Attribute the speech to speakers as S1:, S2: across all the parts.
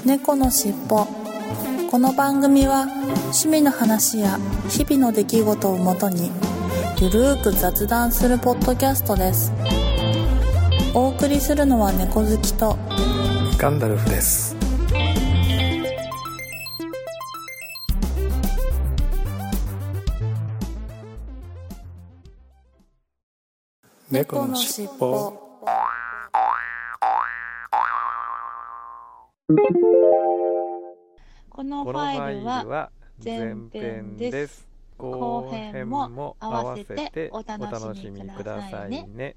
S1: 猫のしっぽ。この番組は趣味の話や日々の出来事をもとにゆるーく雑談するポッドキャストです。お送りするのは猫好きと
S2: ガンダルフです。猫のしっぽ。
S1: このファイルは前編です。後編も合わせてお楽しみくださいね。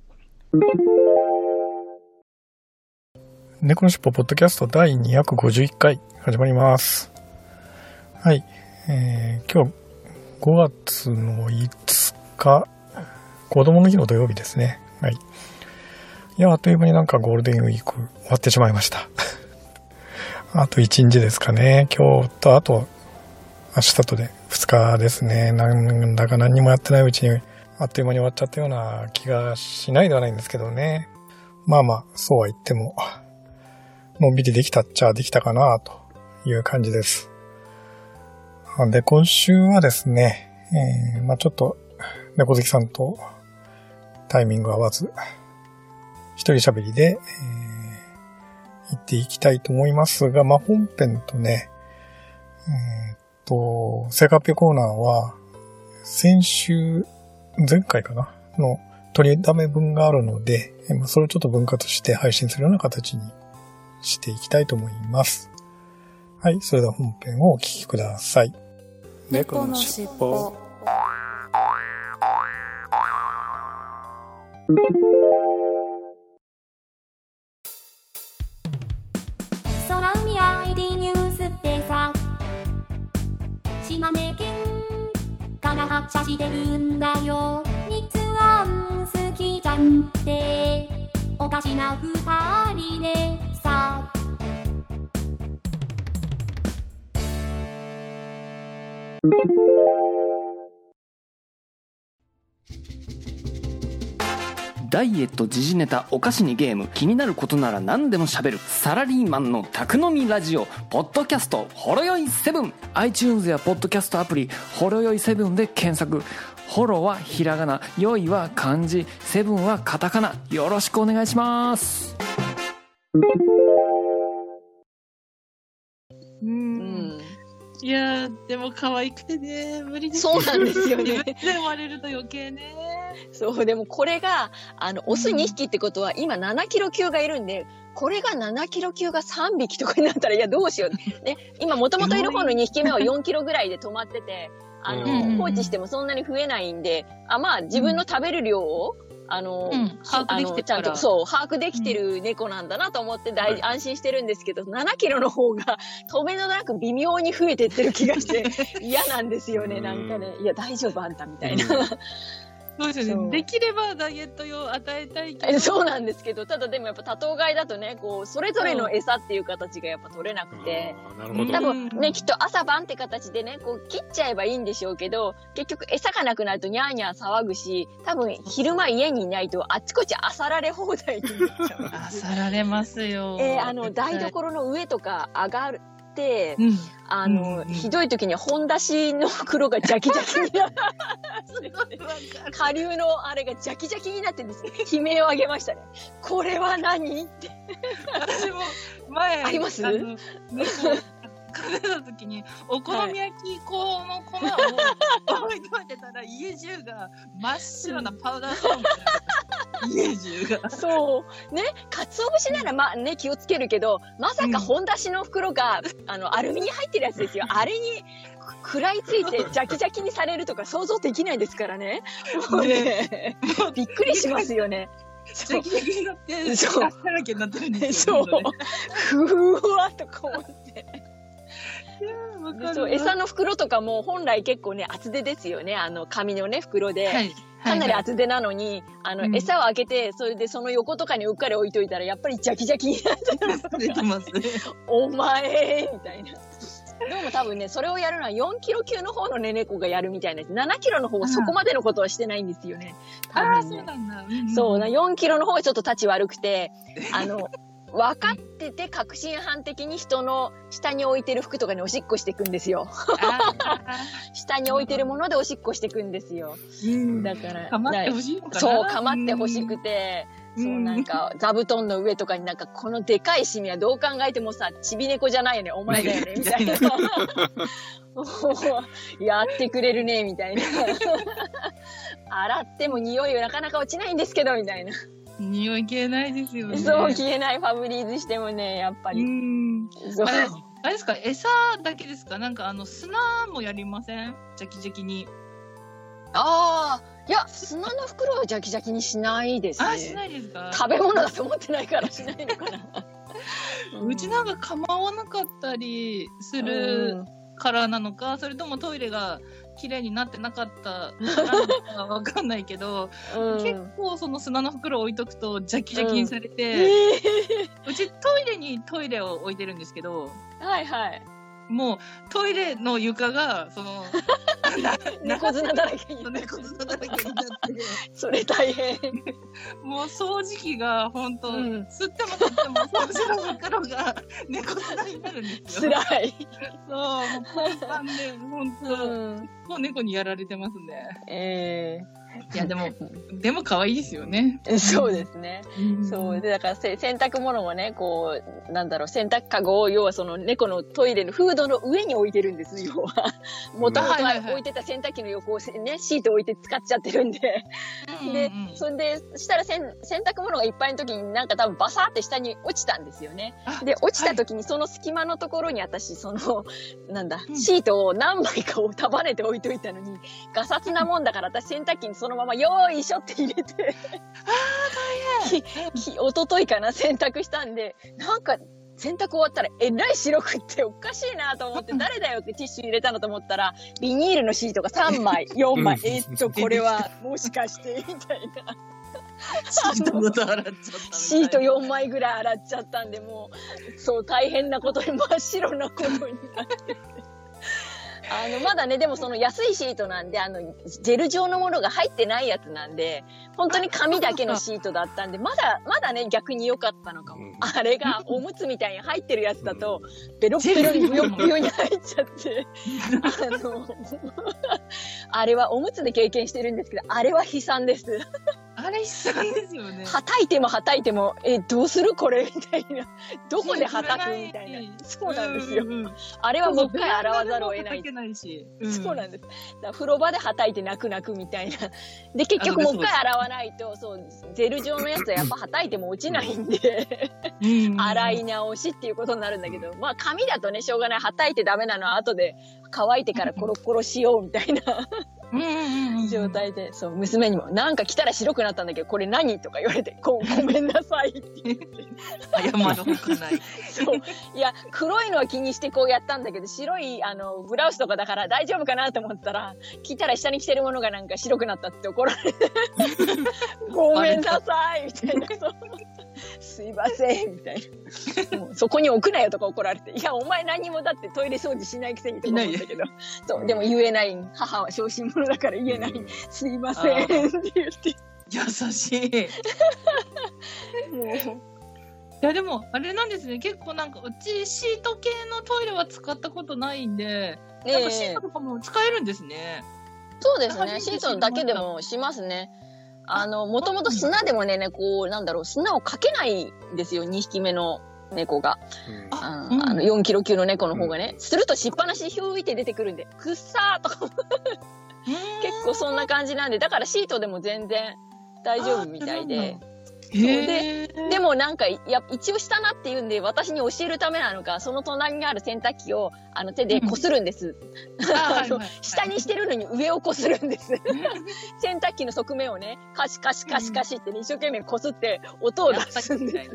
S2: 猫のしっぽポッドキャスト第251回始まります。はい、今日5月の5日子供の日の土曜日ですね。はい。いや、あっという間になんかゴールデンウィーク終わってしまいました。あと1日ですかね。今日とあと明日とで2日ですね。なんだか何にもやってないうちにあっという間に終わっちゃったような気がしないではないんですけどね。まあまあ、そうは言っても、のんびりできたっちゃできたかなという感じです。で、今週はですね、まあちょっと猫好きさんとタイミング合わず、一人喋りで、行っていきたいと思いますが、まあ本編とね、成果発表コーナーは、先週、前回かなの取りだめ分があるので、それをちょっと分割して配信するような形にしていきたいと思います。はい、それでは本編をお聞きください。
S1: 猫のしっぽ。
S3: 空海 ID ニュースってさ、島根県から発車してるんだよ。日安好きじゃんっておかしな二人でさ。
S4: ダイエット、時事ネタ、お菓子にゲーム、気になることなら何でも喋るサラリーマンの宅飲みラジオポッドキャストほろよい7。 iTunes やポッドキャストアプリほろよい7で検索。ホロはひらがな、よいは漢字、7はカタカナ。よろしくお願いします。
S5: いやー、でも可愛くてね、無理です。
S6: そうなんですよね。
S5: 自分で生まれると余計ね。
S6: そう、でもこれが、オス2匹ってことは、今7キロ級がいるんで、これが7キロ級が3匹とかになったら、いや、どうしよう。ね、今、もともといる方の2匹目は4キロぐらいで止まってて、放置してもそんなに増えないんで、まあ、自分の食べる量を、
S5: 把握できてる
S6: ちゃんと、そう、把握できてる猫なんだなと思って安心してるんですけど、7キロの方が、とめどなく微妙に増えてってる気がして、嫌なんですよね、なんかね。いや、大丈夫あんたみたいな。
S5: そうですよね。できればダイエット用与えたいけど。
S6: そうなんですけど、ただでもやっぱ多頭飼いだとね、こう、それぞれの餌っていう形がやっぱ取れなくて、
S2: なるほど。
S6: 多分ね、きっと朝晩って形でね、こう、切っちゃえばいいんでしょうけど、結局餌がなくなるとニャーニャー騒ぐし、多分昼間家にいないとあっちこっち漁られ放題になっちゃう。
S5: 漁られますよ。
S6: 台所の上とか上がる。ひどい時には本出しの袋がジャキジャキになって下流のあれがジャキジャキになってですね、悲鳴を上げましたね。これは何って。
S5: 私も前
S6: あります？
S5: 風邪の時にお好み焼き粉の粉を置いといてたら、家中が真っ白なパウダーソープになって家中が。
S6: そうね、鰹節ならまあね気をつけるけど、まさか本出しの袋が、アルミに入ってるやつですよ。あれに食らいついてジャキジャキにされるとか想像できないですからね。もうね、びっくりしますよね。
S5: ジャキジャキになって、そう。だらけになってるんです
S6: よ。
S5: そう。
S6: ふわっとこうって。そう、餌の袋とかも本来結構ね、厚手ですよね。紙のね、袋で。はい。かなり厚手なのに、餌を開けて、それでその横とかにうっかり置いといたら、やっぱりジャキジャキになって
S5: ますね。
S6: お前みたいな。でも多分ね、それをやるのは4キロ級の方のね、猫がやるみたいなやつ。7キロの方はそこまでのことはしてないんですよね。
S5: 多分ね。そうなんだ。
S6: そう、4キロの方がちょっと立ち悪くて、 分かってて確信犯的に人の下に置いてる服とかにおしっこしていくんですよ。下に置いてるものでおしっこしていくんですよ。だから。
S5: かまってほしいのかな。
S6: そう、かまってほしくて、そうなんか、座布団の上とかになんか、このでかいシミはどう考えてもさ、ちび猫じゃないよね、お前だよね、みたいな。やってくれるね、みたいな。洗っても匂いはなかなか落ちないんですけど、みたいな。
S5: 匂い消えないですよね。
S6: そう、消えない。ファブリーズしてもね、やっぱり。そう。
S5: あれですか、餌だけですか？なんか砂もやりません？ジャキジャキに。
S6: ああ、いや、砂の袋はジャキジャキにしないですね。
S5: しないですか？
S6: 食べ物だと思ってないからしないのかな。
S5: うちなんか構わなかったりするからなのか、それともトイレが綺麗になってなかったからなのかわかんないけど、結構その砂の袋を置いとくとジャキジャキにされて、うちトイレにトイレを置いてるんですけど、
S6: はいはい。
S5: もうトイレの床が
S6: 猫砂だらけに
S5: 猫砂だらけになって
S6: それ大変。
S5: もう掃除機が本当、吸っても吸っても掃除の袋が猫砂になるんですよ。
S6: 辛い。
S5: そう、もうパンパンで本当、もう猫にやられてますね。いやでも可愛いですよね。
S6: そうですね。そうでだから洗濯物もね、こうなんだろう、洗濯かごを要はその猫のトイレのフードの上に置いてるんですよ。元々置いてた洗濯機の横をねシート置いて使っちゃってるんで、でそれでしたら洗濯物がいっぱいの時になんか多分バサーって下に落ちたんですよね。で落ちた時にその隙間のところに私そのなんだシートを何枚かを束ねて置いといたのに、ガサツなもんだから私洗濯機にそのままよーいしょって入れて大変一昨日かな洗濯したんで、なんか洗濯終わったらえらい白くっておかしいなと思って誰だよってティッシュ入れたのと思ったらビニールのシートが3枚4枚これはもしかしてみたいな。
S5: シートごと洗っちゃった。
S6: シート4枚ぐらい洗っちゃったんで、もうそう大変なことに真っ白なことになってて。まだね、でもその安いシートなんで、ジェル状のものが入ってないやつなんで、本当に紙だけのシートだったんで、まだね、逆に良かったのかも。あれがおむつみたいに入ってるやつだと、ベロッベロにブヨブヨに入っちゃって、あれはおむつで経験してるんですけど、あれは悲惨です。
S5: あれ悲惨ですよね。
S6: はたいてもはたいても、どうするこれみたいな。どこではたくみたいな。そうなんですよ。あれはもう一回洗わざるを得ない。そうなんです。だ風呂場ではたいて泣く泣くみたいな。で、結局もう一回洗わないと、そう、ジェル状のやつはやっぱはたいても落ちないんで、洗い直しっていうことになるんだけど、まあ紙だとね、しょうがない。はたいてダメなのは後で乾いてからコロコロしようみたいな。状態で、そう、娘にも、なんか来たら白くなったんだけど、これ何とか言われて、ごめんなさいって言って。
S5: 謝るほかない。
S6: そう。いや、黒いのは気にしてこうやったんだけど、白い、ブラウスとかだから大丈夫かなと思ったら、着たら下に着てるものがなんか白くなったって怒られて、ごめんなさいみたいな。すいませんみたいな。もうそこに置くなよとか怒られて、いや、お前何もだってトイレ掃除しないくせにとか思うんだけど、そう、でも言えない。母は小心者だから言えない。すいませんって言って。
S5: 優しい。もう。いや、でも、あれなんですね。結構なんか、うちシート系のトイレは使ったことないんで、なんかシートとかも使えるんですね。
S6: そうですね。シートだけでもしますね。もともと砂でもね、こう、なんだろう、砂をかけないんですよ、2匹目の猫が。4キロ級の猫の方がね。するとしっぱなしでひょいって出てくるんで、くっさーとか。結構そんな感じなんで、だからシートでも全然大丈夫みたいで。でもなんか、一応したなっていうんで、私に教えるためなのか、その隣にある洗濯機を、手でこするんです。下にしてるのに上をこするんです。洗濯機の側面をね、カシカシカシカシってね、一生懸命こすって音を出すんです。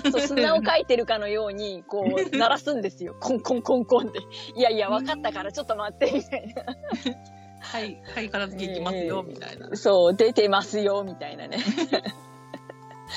S6: そう、砂をかいてるかのように、こう、鳴らすんですよ。コンコンコンコンって。いやいや、わかったからちょっと待って、みたいな。
S5: はい、片付けいきますよ、みたいな。
S6: そう、出てますよ、みたいなね。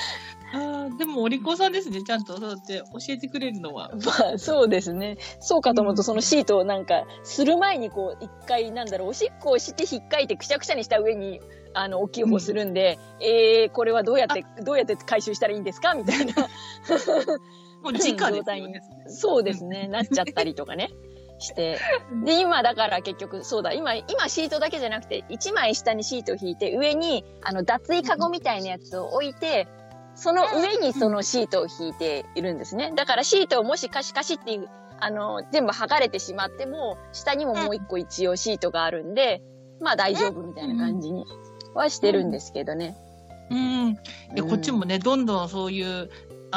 S5: でもお利口さんですね。ちゃんとそうやって教えてくれるのは。
S6: まあ、そうですね。そうかと思うと、そのシートをなんか、する前にこう、一回、おしっこをして引っかいてくしゃくしゃにした上に、大きい方するんで、これはどうやって回収したらいいんですかみたいな。
S5: もう直ですよね。
S6: そうですね。なっちゃったりとかね。して。で、今だから結局、そうだ、今シートだけじゃなくて、1枚下にシートを引いて、上に、脱衣カゴみたいなやつを置いて、その上にそのシートを引いているんですね。だからシートをもしカシカシっていう、全部剥がれてしまっても、下にももう一個一応シートがあるんで、まあ大丈夫みたいな感じにはしてるんですけどね。
S5: こっちもね、どんどんそういう、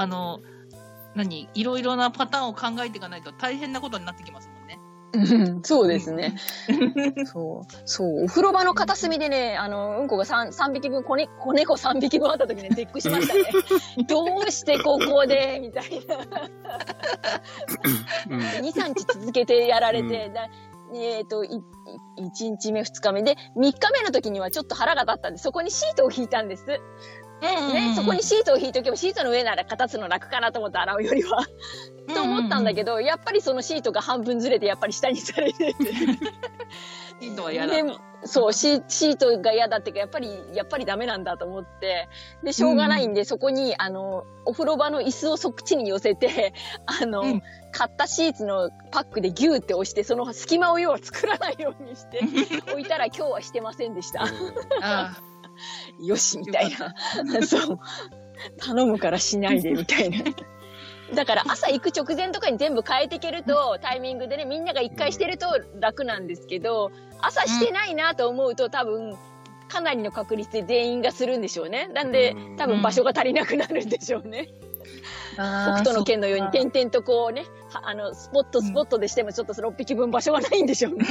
S5: いろいろなパターンを考えていかないと大変なことになってきますもんね。
S6: そうですね。そう、お風呂場の片隅でね、うんこが3匹分、子猫3匹分あった時ね、絶句しましたね。どうしてここでみたいな。2、3日続けてやられて、1日目、2日目で、3日目の時にはちょっと腹が立ったんで、そこにシートを引いたんです。ね、そこにシートを引いておけば、シートの上なら片つの楽かなと思って洗うよりは。と思ったんだけど、やっぱりそのシートが半分ずれて、やっぱり下にされてて。
S5: シートは嫌だ。
S6: そう、シートが嫌だっていうか、やっぱりダメなんだと思って。で、しょうがないんで、そこに、お風呂場の椅子をそっちに寄せて、買ったシーツのパックでギューって押して、その隙間を要は作らないようにして、置いたら今日はしてませんでした。よし、みたいな。そう。頼むからしないで、みたいな。だから朝行く直前とかに全部変えていけると、タイミングでね、みんなが一回してると楽なんですけど、朝してないなと思うと多分、かなりの確率で全員がするんでしょうね。なんで、多分場所が足りなくなるんでしょうね。北斗の拳のように点々とこうね、スポットでしてもちょっと6匹分場所がないんでしょうね。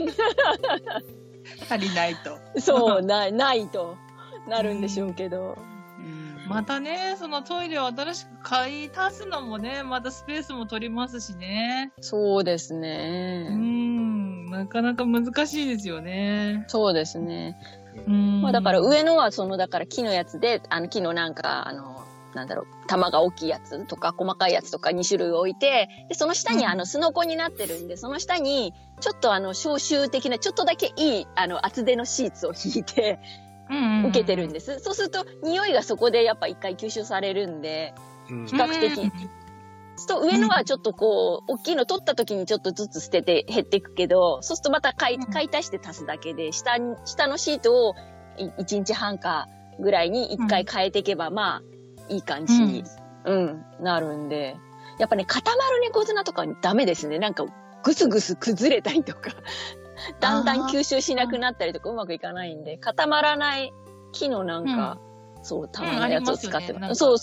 S5: 足りないと。
S6: そう、ないとなるんでしょうけど。
S5: またね、そのトイレを新しく買い足すのもね、またスペースも取りますしね。
S6: そうですね。
S5: なかなか難しいですよね。
S6: そうですね。まあだから上のはだから木のやつで、木の玉が大きいやつとか細かいやつとか2種類置いて、で、その下にすのこになってるんで、その下にちょっと消臭的なちょっとだけいい厚手のシーツを引いて、受けてるんです。そうすると、匂いがそこでやっぱ一回吸収されるんで、比較的。そうすると上のはちょっとこう、大きいの取った時にちょっとずつ捨てて減っていくけど、そうするとまた買い足して足すだけで、下のシートを1日半かぐらいに一回変えていけば、まあ、いい感じに、なるんで。やっぱね、固まる猫砂とかダメですね。なんか、ぐすぐす崩れたりとか。だんだん吸収しなくなったりとかうまくいかないんで、固まらない木のそう、玉のやつを使ってます。そう。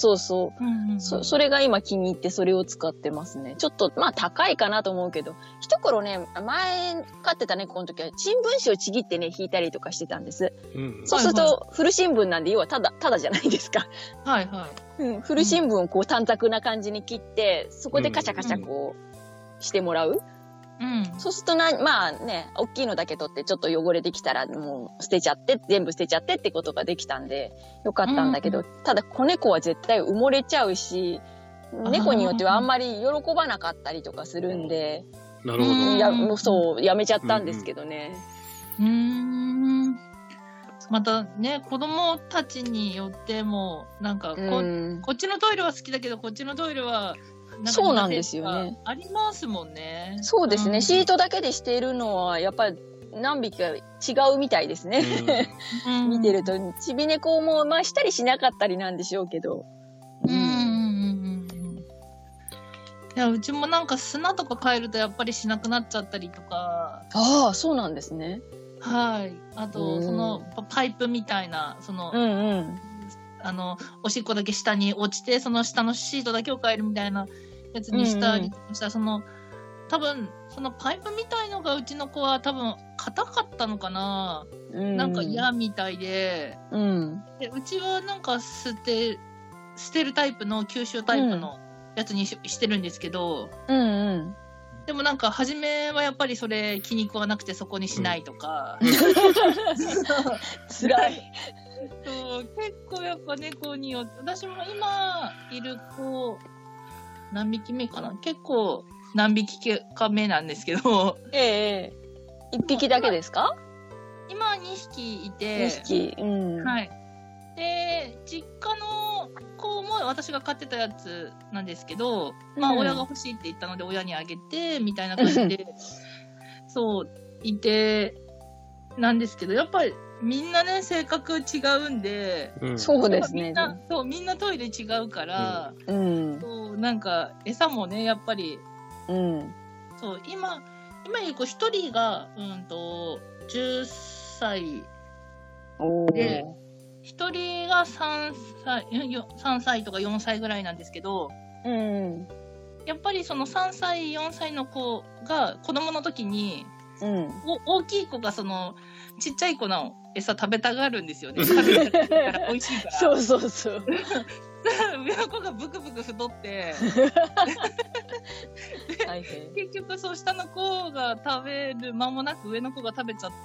S6: それが今気に入ってそれを使ってますね。ちょっと、まあ高いかなと思うけど、一頃ね、前飼ってた猫の時は新聞紙をちぎってね、引いたりとかしてたんです。そうすると、古新聞なんで要はただじゃないですか。
S5: はいはい。
S6: 古新聞をこう短冊な感じに切って、そこでカシャカシャこう、してもらう。そうするとまあね、大きいのだけ取ってちょっと汚れてきたらもう全部捨てちゃってってことができたんで、よかったんだけど、ただ子猫は絶対埋もれちゃうし、猫によってはあんまり喜ばなかったりとかするんで、
S7: なるほど。
S6: そう、やめちゃったんですけどね。
S5: またね、子供たちによっても、なんかこっちのトイレは好きだけど、こっちのトイレは、
S6: そうなんですよね。
S5: ありますもんね。
S6: そうですね。シートだけでしているのは、やっぱり何匹か違うみたいですね。見てると、ちび猫も、まあしたりしなかったりなんでしょうけど。
S5: いや、うちもなんか砂とか変えるとやっぱりしなくなっちゃったりとか。
S6: ああ、そうなんですね。
S5: はい。あと、そのパイプみたいな、おしっこだけ下に落ちて、その下のシートだけを変えるみたいなやつにしたりしたら、多分、そのパイプみたいのがうちの子は多分硬かったのかな、なんか嫌みたいで、で、うちはなんか捨てるタイプの、吸収タイプのやつにしてるんですけど、でもなんか初めはやっぱりそれ気に食わなくてそこにしないとか。
S6: 辛い。
S5: そう結構やっぱ猫によって、私も今いる子、何匹目かな、結構何匹か目なんですけど、
S6: ええ1匹だけですか？
S5: 今2匹いて、
S6: 2匹。うん。
S5: はい。で、実家の子も私が飼ってたやつなんですけど、まあ
S6: うん
S5: 親が欲しいって言ったので親にあげて、みたいな感じで、そう、いて、なんですけど、やっぱりみんなね、性格違うんで、
S6: そうですね。
S5: みんなトイレ違うから、
S6: うん。
S5: そう、なんか、餌もね、やっぱり、
S6: うん。
S5: そう、今いる子一人が、10歳
S6: お
S5: で
S6: ー。
S5: 一人が3歳とか4歳ぐらいなんですけど、
S6: うん。
S5: やっぱりその3歳、4歳の子が子供の時に、
S6: うん。
S5: 大きい子がその、ちっちゃい子の餌食べたがるんですよね。食べたから美味しいから。
S6: そうそうそう。
S5: 上の子がブクブク太って、
S6: 大変。
S5: 結局そう下の子が食べる間もなく上の子が食べちゃって、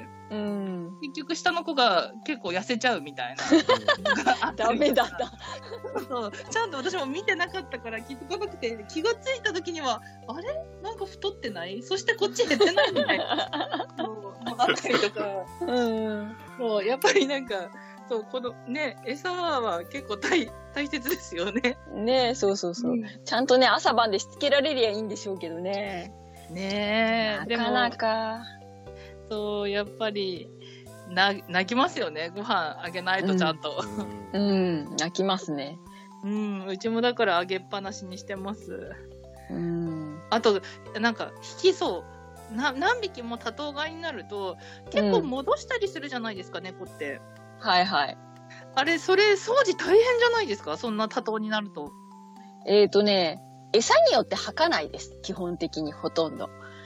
S6: うん。
S5: 結局下の子が結構痩せちゃうみたいな。
S6: ダメだった。
S5: そうちゃんと私も見てなかったから気づかなくて、気がついた時には、あれなんか太ってない？そしてこっち減ってないみたいな。そうあったりとか。
S6: うん。
S5: そう、やっぱりなんか、そう、このね、餌は結構大切ですよね。
S6: ねえ、そうそうそう。ちゃんとね、朝晩でしつけられりゃいいんでしょうけどね。
S5: ねえ、
S6: なかなか。
S5: そう、やっぱり、泣きますよね。ご飯あげないとちゃんと。
S6: うん、泣きますね。
S5: うん、うちもだからあげっぱなしにしてます。
S6: うん。
S5: あと、なんか、引きそう。何匹も多頭飼いになると、結構戻したりするじゃないですか、猫って。
S6: はいはい。
S5: あれ、それ、掃除大変じゃないですか？そんな多頭になると。
S6: 餌によって吐かないです。基本的にほとんど。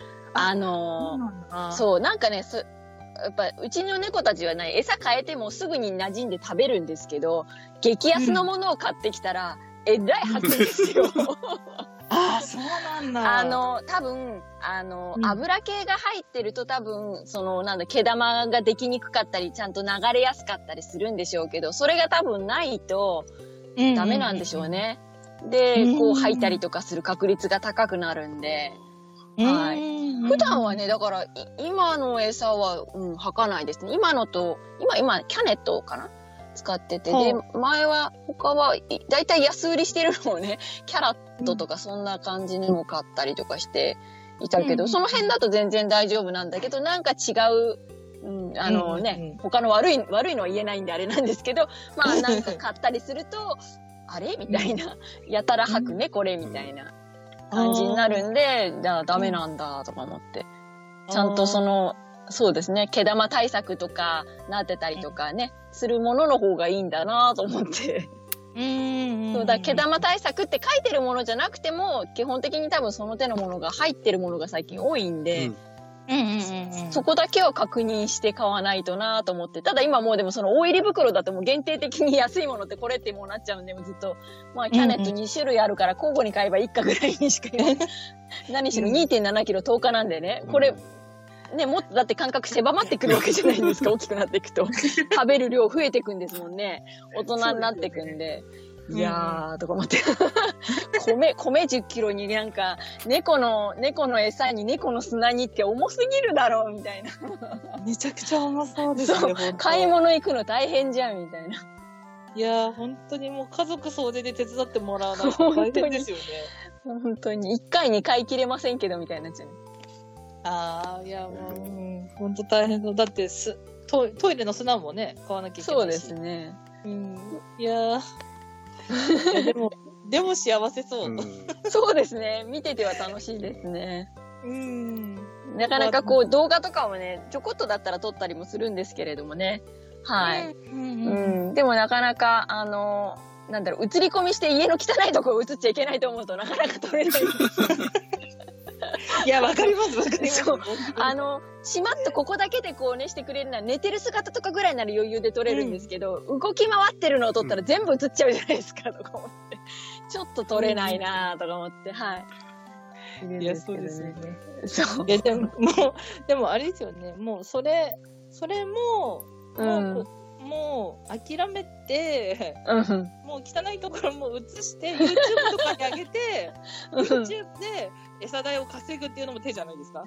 S6: そう、なんかね、やっぱ、うちの猫たちはね、餌変えてもすぐに馴染んで食べるんですけど、激安のものを買ってきたら、えらい吐くんですよ。
S5: ああ、そうなんだ。
S6: 多分、油系が入ってると多分、毛玉ができにくかったり、ちゃんと流れやすかったりするんでしょうけど、それが多分ないと、ダメなんでしょうね。で、こう吐いたりとかする確率が高くなるんで、はい。普段はね、だから、今の餌は、吐かないですね。今、キャネットかな使ってて。で、他は、だいたい安売りしてるのをね、キャラットとかそんな感じにも買ったりとかしていたけど、その辺だと全然大丈夫なんだけど、なんか違う、他の悪いのは言えないんであれなんですけど、まあなんか買ったりすると、あれみたいな、やたら吐くね、これ、みたいな感じになるんで、ダメなんだ、とか思って。ちゃんとそうですね、毛玉対策とかなってたりとかね、するものの方がいいんだなと思って。そうだ、毛玉対策って書いてるものじゃなくても、基本的に多分その手のものが入ってるものが最近多いんで、そこだけは確認して買わないとなと思って。ただ今もうでもその大入り袋だともう限定的に安いものってこれってもうなっちゃうんで、もうずっと、まあキャネット2種類あるから交互に買えば1かぐらいにしか言わない。何しろ 2.7 キロ10日なんでね、これ、ね、もっとだって感覚狭まってくるわけじゃないですか、大きくなっていくと。食べる量増えてくんですもんね。大人になってくんで。いやー、とか思って。米10キロになんか、猫の餌に猫の砂にって重すぎるだろう、みたいな。
S5: めちゃくちゃ重そうですね、
S6: 買い物行くの大変じゃん、みたいな。
S5: いやー、本当にもう家族総出で手伝ってもらわないと大変ですよね。
S6: 本当に。1回に買い切れませんけど、みたいになっちゃう。
S5: ああ、いや、もう、本当大変そう。だってトイレの砂もね、買わなきゃいけないし。
S6: そうですね。
S5: いやー。でも幸せそう。
S6: そうですね。見てては楽しいですね。なかなかこう動画とかもね、ちょこっとだったら撮ったりもするんですけれどもね。はい。でもなかなか、映り込みして家の汚いところ映っちゃいけないと思うとなかなか撮れないんですよ。
S5: いや、わかります。
S6: そう。しまっとここだけでこうねしてくれるなら、寝てる姿とかぐらいなら余裕で撮れるんですけど、動き回ってるのを撮ったら全部映っちゃうじゃないですか、とか思って。ちょっと撮れないなぁ、とか思って、はい。
S5: いや、そうですよね。
S6: そう。
S5: でもあれですよね。もう、それも、 もう諦めて、もう汚いところも映して YouTube とかに上げてYouTube で餌代を稼ぐっていうのも手じゃないですか？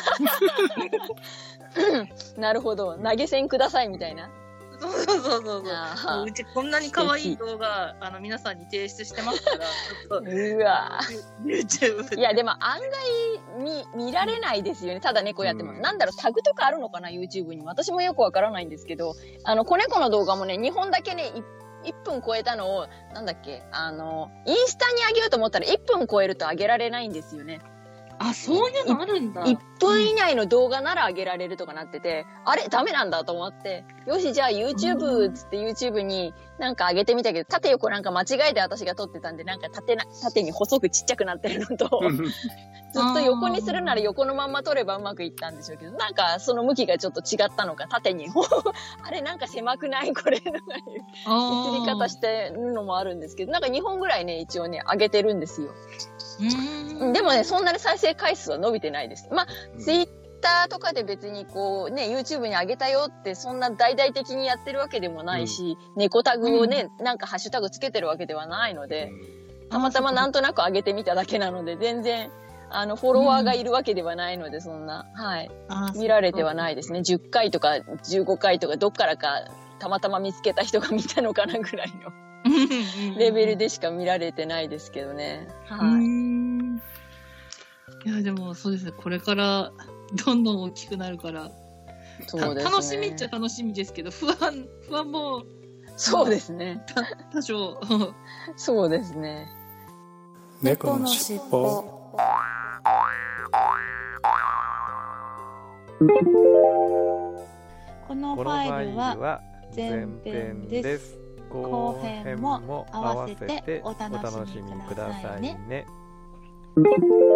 S6: なるほど。投げ銭くださいみたいな。
S5: そううちこんなに可愛い動画皆さんに提出してますからちょっと
S6: うわ
S5: YouTube
S6: いやでも案外見られないですよね。ただねこうやっても、なんだろう、タグとかあるのかな YouTube に。私もよくわからないんですけど、子猫の動画もね2本だけね1分超えたのをなんだっけインスタに上げようと思ったら1分超えると上げられないんですよね。
S5: あ、そういうのあるんだ。
S6: 1分以内の動画なら上げられるとかなってて、あれダメなんだと思って、よしじゃあ YouTube つって YouTube になんか上げてみたけど、縦横なんか間違えて私が撮ってたんで、なんか縦に細くちっちゃくなってるのと、ずっと横にするなら横のまんま撮ればうまくいったんでしょうけど、なんかその向きがちょっと違ったのか、縦に、あれなんか狭くないこれとかいう映り方してるのもあるんですけど、なんか2本ぐらいね、一応ね、上げてるんですよ。でもね、そんなに再生回数は伸びてないです。まあ、ツイッターとかで別にこうね、YouTube に上げたよってそんな大々的にやってるわけでもないし、猫タグをね、なんかハッシュタグつけてるわけではないので、たまたまなんとなく上げてみただけなので、全然、フォロワーがいるわけではないので、そんな、はい。見られてはないですね。10回とか15回とかどっからかたまたま見つけた人が見たのかなぐらいのレベルでしか見られてないですけどね。はい。
S5: いや、でもそうですね。これからどんどん大きくなるから、そうですね、楽しみっちゃ楽しみですけど、不安も。
S6: そうですね。
S5: 多少。
S6: そうですね。
S2: 猫のしっぽ。
S1: このファイルは前編です。後編も合わせてお楽しみくださいね。